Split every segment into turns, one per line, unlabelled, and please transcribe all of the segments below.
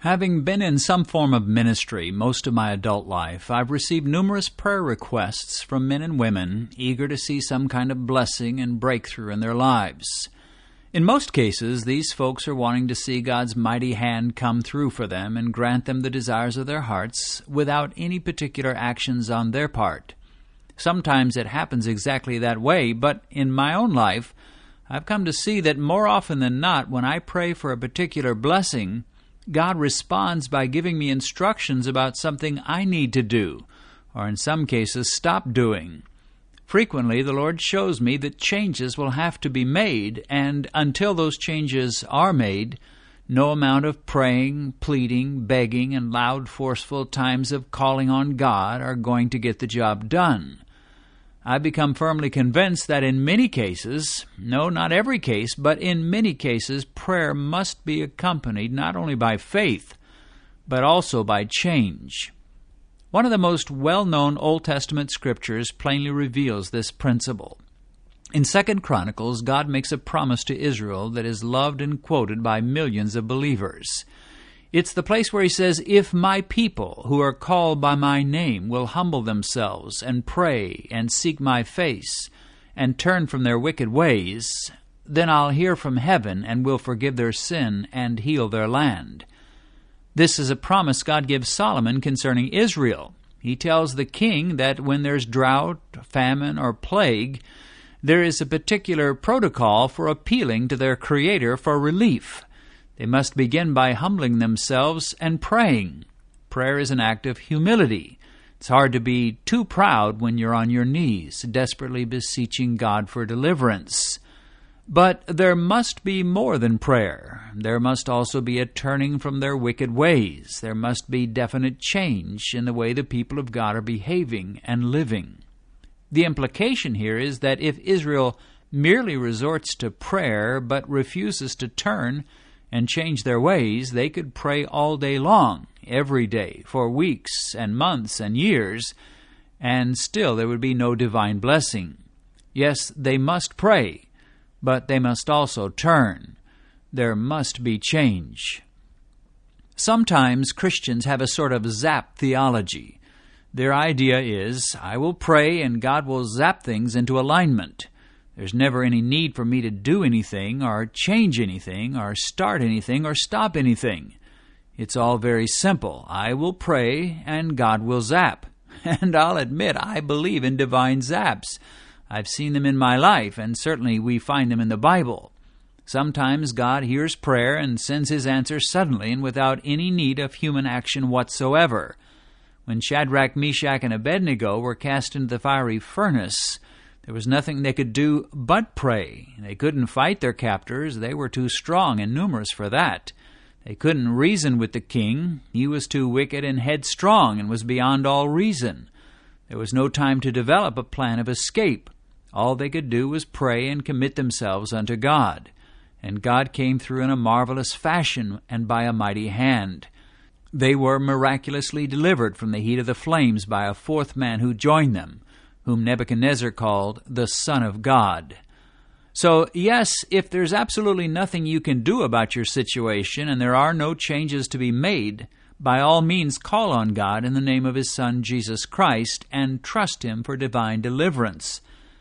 Having been in some form of ministry most of my adult life, I've received numerous prayer requests from men and women eager to see some kind of blessing and breakthrough in their lives. In most cases, these folks are wanting to see God's mighty hand come through for them and grant them the desires of their hearts without any particular actions on their part. Sometimes it happens exactly that way, but in my own life, I've come to see that more often than not, when I pray for a particular blessing, God responds by giving me instructions about something I need to do, or in some cases stop doing. Frequently, the Lord shows me that changes will have to be made, and until those changes are made, no amount of praying, pleading, begging, and loud, forceful times of calling on God are going to get the job done. I've become firmly convinced that in many cases, no, not every case, but in many cases, prayer must be accompanied not only by faith, but also by change. One of the most well-known Old Testament scriptures plainly reveals this principle. In 2 Chronicles, God makes a promise to Israel that is loved and quoted by millions of believers. It's the place where he says, "If my people, who are called by my name, will humble themselves and pray and seek my face and turn from their wicked ways, then I'll hear from heaven and will forgive their sin and heal their land." This is a promise God gives Solomon concerning Israel. He tells the king that when there's drought, famine, or plague, there is a particular protocol for appealing to their Creator for relief. They must begin by humbling themselves and praying. Prayer is an act of humility. It's hard to be too proud when you're on your knees, desperately beseeching God for deliverance. But there must be more than prayer. There must also be a turning from their wicked ways. There must be definite change in the way the people of God are behaving and living. The implication here is that if Israel merely resorts to prayer but refuses to turn and change their ways, they could pray all day long, every day, for weeks and months and years, and still there would be no divine blessing. Yes, they must pray, but they must also turn. There must be change. Sometimes Christians have a sort of zap theology. Their idea is, I will pray and God will zap things into alignment. There's never any need for me to do anything or change anything or start anything or stop anything. It's all very simple. I will pray and God will zap. And I'll admit I believe in divine zaps. I've seen them in my life, and certainly we find them in the Bible. Sometimes God hears prayer and sends his answer suddenly and without any need of human action whatsoever. When Shadrach, Meshach, and Abednego were cast into the fiery furnace, there was nothing they could do but pray. They couldn't fight their captors. They were too strong and numerous for that. They couldn't reason with the king. He was too wicked and headstrong and was beyond all reason. There was no time to develop a plan of escape. All they could do was pray and commit themselves unto God. And God came through in a marvelous fashion and by a mighty hand. They were miraculously delivered from the heat of the flames by a fourth man who joined them, whom Nebuchadnezzar called the Son of God. So, yes, if there's absolutely nothing you can do about your situation and there are no changes to be made, by all means call on God in the name of his Son, Jesus Christ, and trust him for divine deliverance.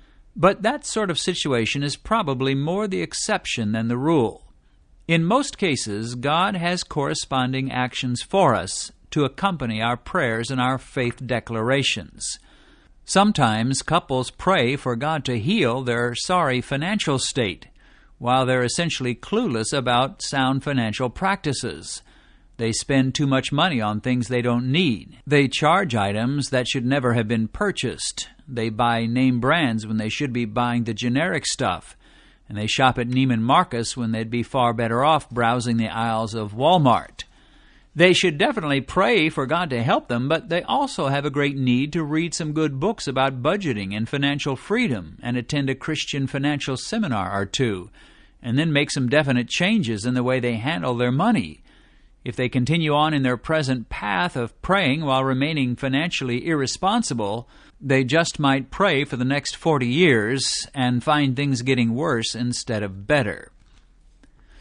But that sort of situation is probably more the exception than the rule. In most cases, God has corresponding actions for us to accompany our prayers and our faith declarations. Sometimes couples pray for God to heal their sorry financial state, while they're essentially clueless about sound financial practices. They spend too much money on things they don't need. They charge items that should never have been purchased. They buy name brands when they should be buying the generic stuff. And they shop at Neiman Marcus when they'd be far better off browsing the aisles of Walmart. They should definitely pray for God to help them, but they also have a great need to read some good books about budgeting and financial freedom and attend a Christian financial seminar or two, and then make some definite changes in the way they handle their money. If they continue on in their present path of praying while remaining financially irresponsible, they just might pray for the next 40 years and find things getting worse instead of better.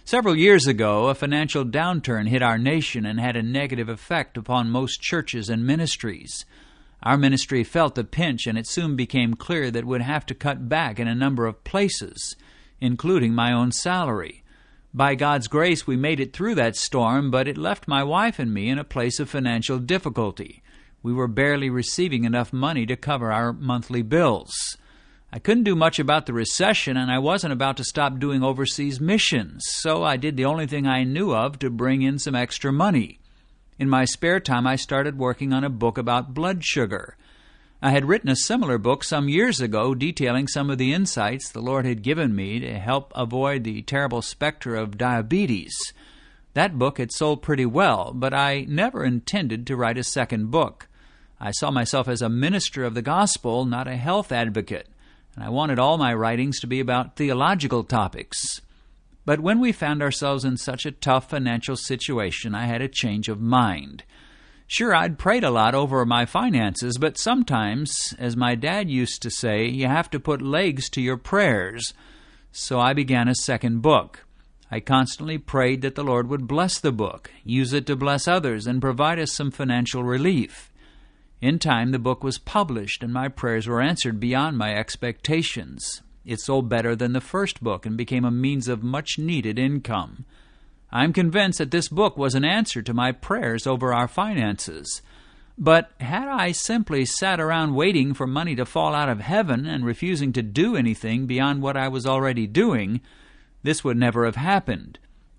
Several years ago, a financial downturn hit our nation and had a negative effect upon most churches and ministries. Our ministry felt the pinch, and it soon became clear that we'd have to cut back in a number of places, including my own salary. By God's grace, we made it through that storm, but it left my wife and me in a place of financial difficulty. We were barely receiving enough money to cover our monthly bills. I couldn't do much about the recession, and I wasn't about to stop doing overseas missions, so I did the only thing I knew of to bring in some extra money. In my spare time, I started working on a book about blood sugar. I had written a similar book some years ago detailing some of the insights the Lord had given me to help avoid the terrible specter of diabetes. That book had sold pretty well, but I never intended to write a second book. I saw myself as a minister of the gospel, not a health advocate, and I wanted all my writings to be about theological topics. But when we found ourselves in such a tough financial situation, I had a change of mind. Sure, I'd prayed a lot over my finances, but sometimes, as my dad used to say, you have to put legs to your prayers. So I began a second book. I constantly prayed that the Lord would bless the book, use it to bless others, and provide us some financial relief. In time, the book was published, and my prayers were answered beyond my expectations. It sold better than the first book and became a means of much-needed income. I'm convinced that this book was an answer to my prayers over our finances. But had I simply sat around waiting for money to fall out of heaven and refusing to do anything beyond what I was already doing, this would never have happened.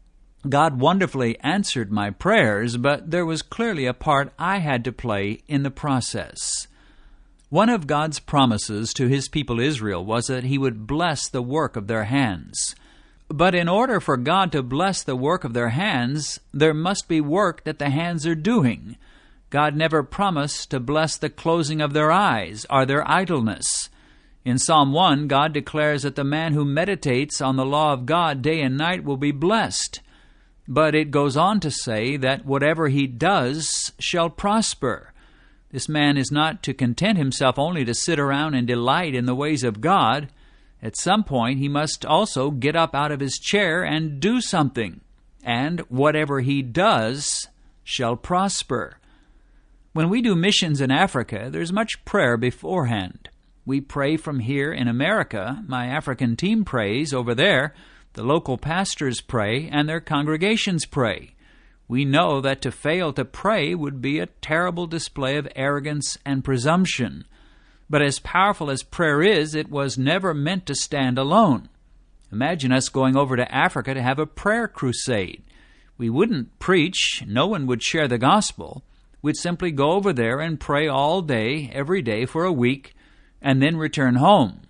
God wonderfully answered my prayers, but there was clearly a part I had to play in the process. One of God's promises to His people Israel was that He would bless the work of their hands. But in order for God to bless the work of their hands, there must be work that the hands are doing. God never promised to bless the closing of their eyes or their idleness. In Psalm 1, God declares that the man who meditates on the law of God day and night will be blessed. But it goes on to say that whatever he does shall prosper. This man is not to content himself only to sit around and delight in the ways of God. At some point, he must also get up out of his chair and do something. And whatever he does shall prosper. When we do missions in Africa, there's much prayer beforehand. We pray from here in America. My African team prays over there. The local pastors pray, and their congregations pray. We know that to fail to pray would be a terrible display of arrogance and presumption. But as powerful as prayer is, it was never meant to stand alone. Imagine us going over to Africa to have a prayer crusade. We wouldn't preach, no one would share the gospel. We'd simply go over there and pray all day, every day for a week, and then return home.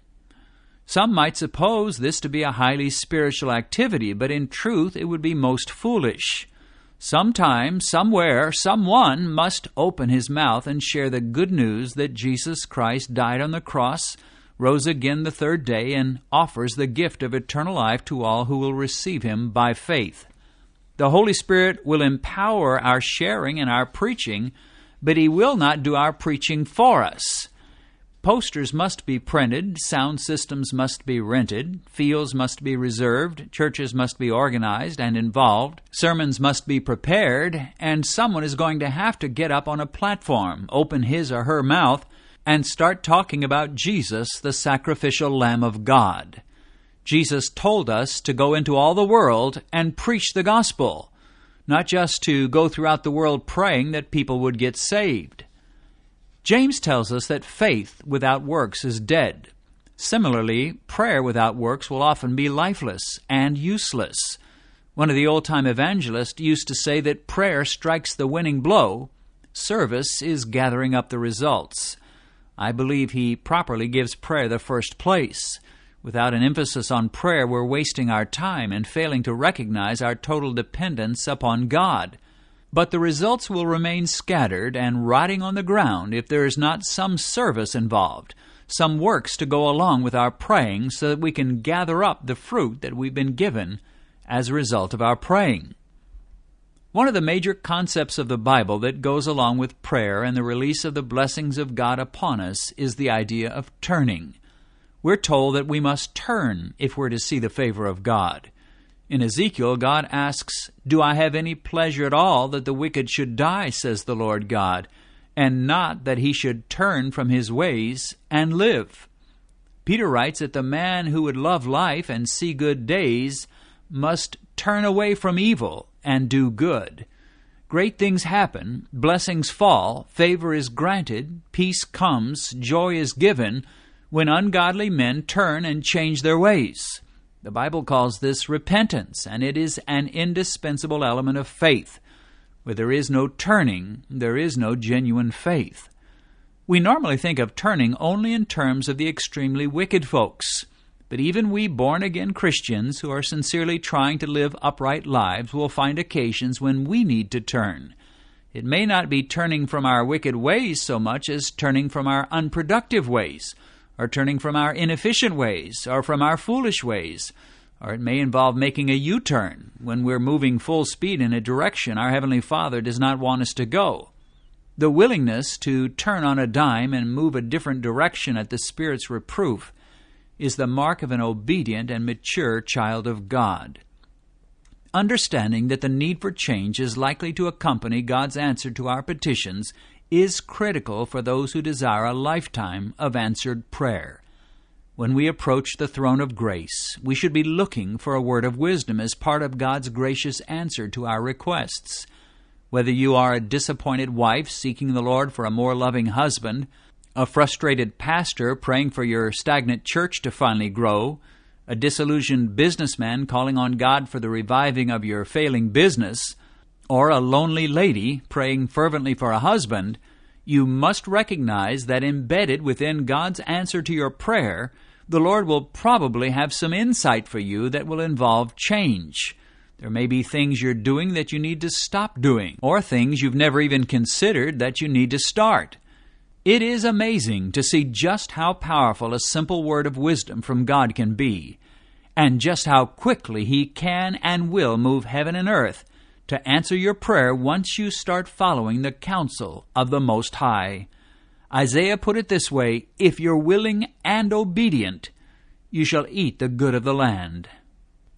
Some might suppose this to be a highly spiritual activity, but in truth it would be most foolish. Sometime, somewhere, someone must open his mouth and share the good news that Jesus Christ died on the cross, rose again the third day, and offers the gift of eternal life to all who will receive Him by faith. The Holy Spirit will empower our sharing and our preaching, but He will not do our preaching for us. Posters must be printed, sound systems must be rented, fields must be reserved, churches must be organized and involved, sermons must be prepared, and someone is going to have to get up on a platform, open his or her mouth, and start talking about Jesus, the sacrificial Lamb of God. Jesus told us to go into all the world and preach the gospel, not just to go throughout the world praying that people would get saved. James tells us that faith without works is dead. Similarly, prayer without works will often be lifeless and useless. One of the old-time evangelists used to say that prayer strikes the winning blow. Service is gathering up the results. I believe he properly gives prayer the first place. Without an emphasis on prayer, we're wasting our time and failing to recognize our total dependence upon God. But the results will remain scattered and rotting on the ground if there is not some service involved, some works to go along with our praying so that we can gather up the fruit that we've been given as a result of our praying. One of the major concepts of the Bible that goes along with prayer and the release of the blessings of God upon us is the idea of turning. We're told that we must turn if we're to see the favor of God. In Ezekiel, God asks, "Do I have any pleasure at all that the wicked should die, says the Lord God, and not that he should turn from his ways and live?" Peter writes that the man who would love life and see good days must turn away from evil and do good. Great things happen, blessings fall, favor is granted, peace comes, joy is given, when ungodly men turn and change their ways. The Bible calls this repentance, and it is an indispensable element of faith. Where there is no turning, there is no genuine faith. We normally think of turning only in terms of the extremely wicked folks, but even we born-again Christians who are sincerely trying to live upright lives will find occasions when we need to turn. It may not be turning from our wicked ways so much as turning from our unproductive ways, or turning from our inefficient ways, or from our foolish ways, or it may involve making a U-turn when we're moving full speed in a direction our Heavenly Father does not want us to go. The willingness to turn on a dime and move a different direction at the Spirit's reproof is the mark of an obedient and mature child of God. Understanding that the need for change is likely to accompany God's answer to our petitions is critical for those who desire a lifetime of answered prayer. When we approach the throne of grace, we should be looking for a word of wisdom as part of God's gracious answer to our requests. Whether you are a disappointed wife seeking the Lord for a more loving husband, a frustrated pastor praying for your stagnant church to finally grow, a disillusioned businessman calling on God for the reviving of your failing business, or a lonely lady praying fervently for a husband, you must recognize that embedded within God's answer to your prayer, the Lord will probably have some insight for you that will involve change. There may be things you're doing that you need to stop doing, or things you've never even considered that you need to start. It is amazing to see just how powerful a simple word of wisdom from God can be, and just how quickly He can and will move heaven and earth to answer your prayer once you start following the counsel of the Most High. Isaiah put it this way, "If you're willing and obedient, you shall eat the good of the land."